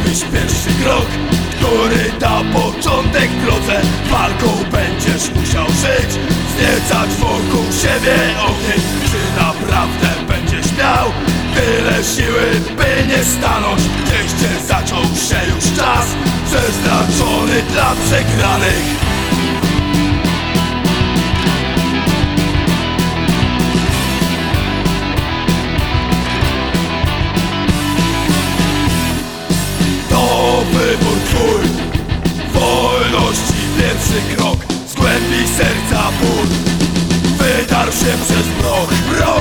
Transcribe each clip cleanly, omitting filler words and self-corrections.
zrobisz pierwszy krok, który da początek drodze. Walką będziesz musiał żyć, wzniecać wokół siebie ogień. Czy naprawdę będziesz miał tyle siły, by nie stanąć? Gdzieś zaczął się już czas przeznaczony dla przegranych. Wybór twój, wolności pierwszy krok, z głębi serca ból wydarł się przez mrok.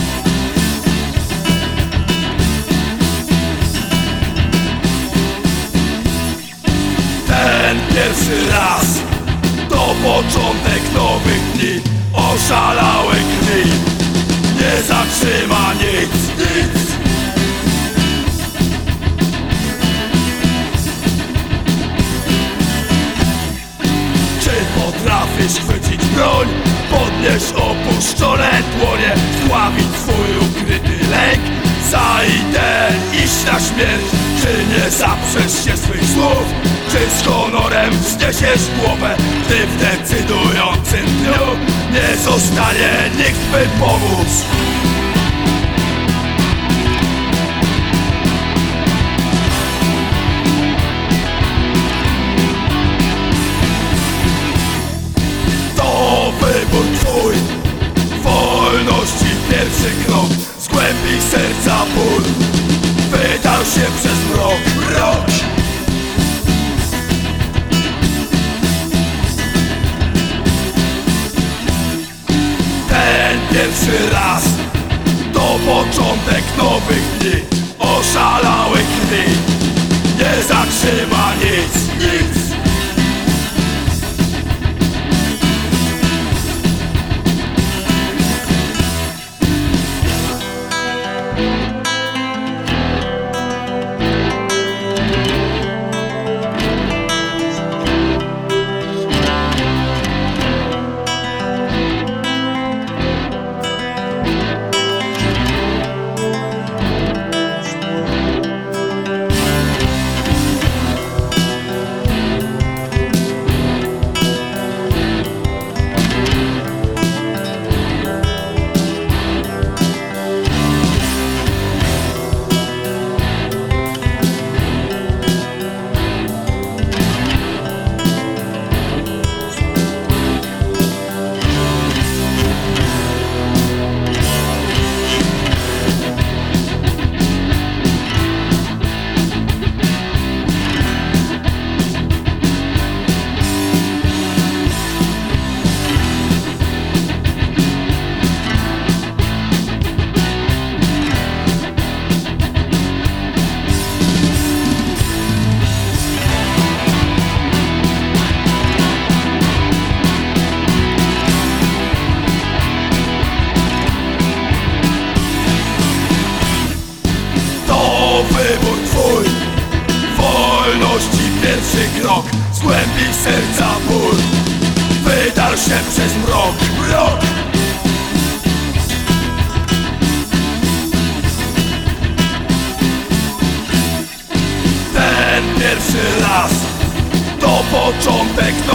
Ten pierwszy raz to początek nowych dni, oszalałej krwi nie zatrzyma nic. Potrafisz chwycić broń, podnieść opuszczone dłonie, zdławić swój ukryty lęk, za ideę iść na śmierć. Czy nie zaprzesz się swych słów, czy z honorem wzniesiesz głowę, gdy w decydującym dniu nie zostanie nikt, by pomóc? Wybór twój, wolności pierwszy krok, z głębi serca ból wydarł się przez mrok. Ten pierwszy raz to początek nowych dni, oszalałej krwi nie zatrzyma nic. Wybór twój, wolności pierwszy krok, z głębi serca ból wydarł się przez mrok. Ten pierwszy raz to początek